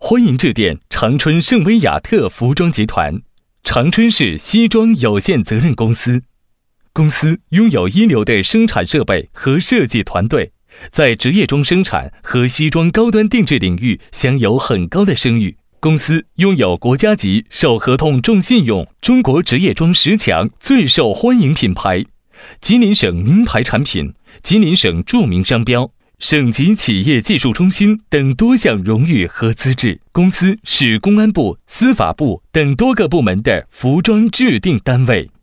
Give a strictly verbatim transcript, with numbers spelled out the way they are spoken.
欢迎致电长春圣威亚特服装集团，长春市西装有限责任公司。公司拥有一流的生产设备和设计团队，在职业装生产和西装高端定制领域享有很高的声誉。公司拥有国家级受合同重信用中国职业装十强最受欢迎品牌、吉林省名牌产品、吉林省著名商标、省级企业技术中心等多项荣誉和资质。公司是公安部、司法部等多个部门的服装制定单位。